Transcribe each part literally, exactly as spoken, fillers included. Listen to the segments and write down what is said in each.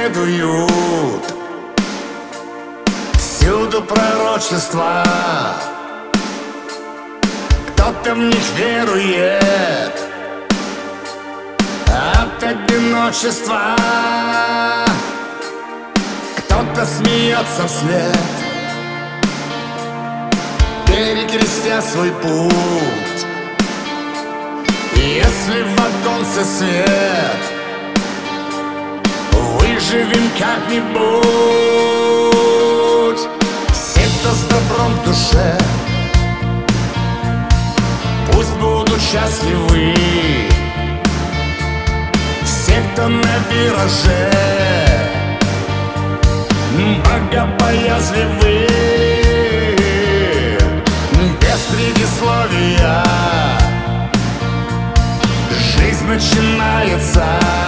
следуют, всюду пророчества, кто-то в них верует от одиночества, кто-то смеется вслед, перекрестя свой путь. Если в оконце свет, выживем как-нибудь. Все, кто с добром в душе, пусть будут счастливы. Все, кто на вираже, богобоязливы. Без предисловия жизнь начинается,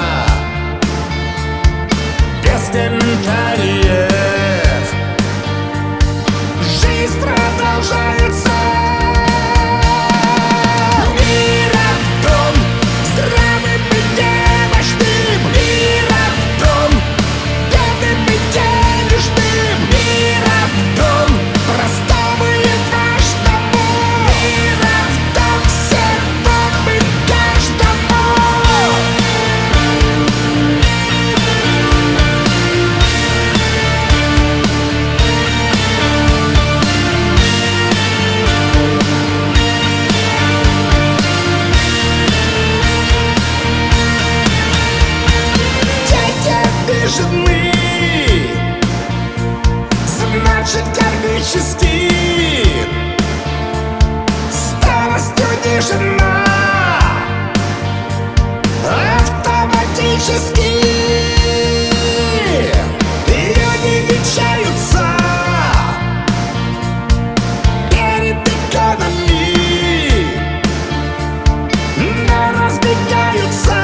без комментариев жизнь продолжается. Миротом здравым и немощным, миротом бедным и денежным, миротом простому и важному, миротом всему и каждому. Жены, значит кармически старостью не жена, автоматически ее не венчаются перед иконами, но разбегаются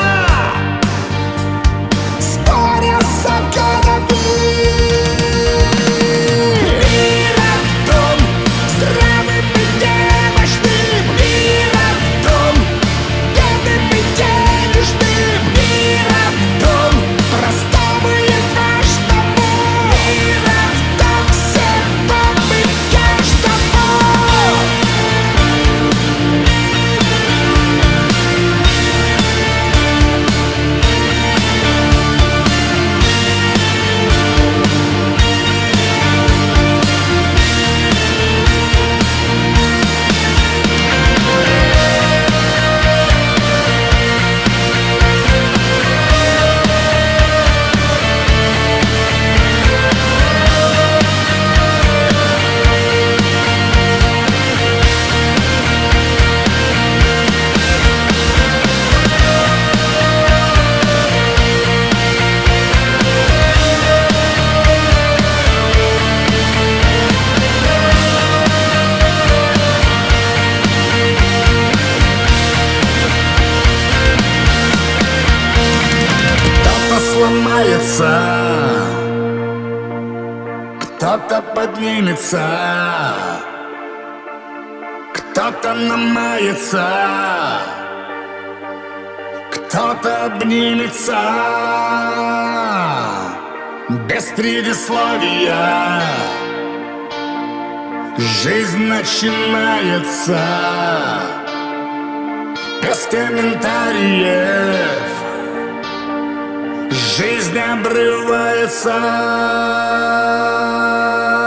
сломается, кто-то поднимется, кто-то намается, кто-то обнимется. Без предисловия жизнь начинается, без комментариев жизнь обрывается.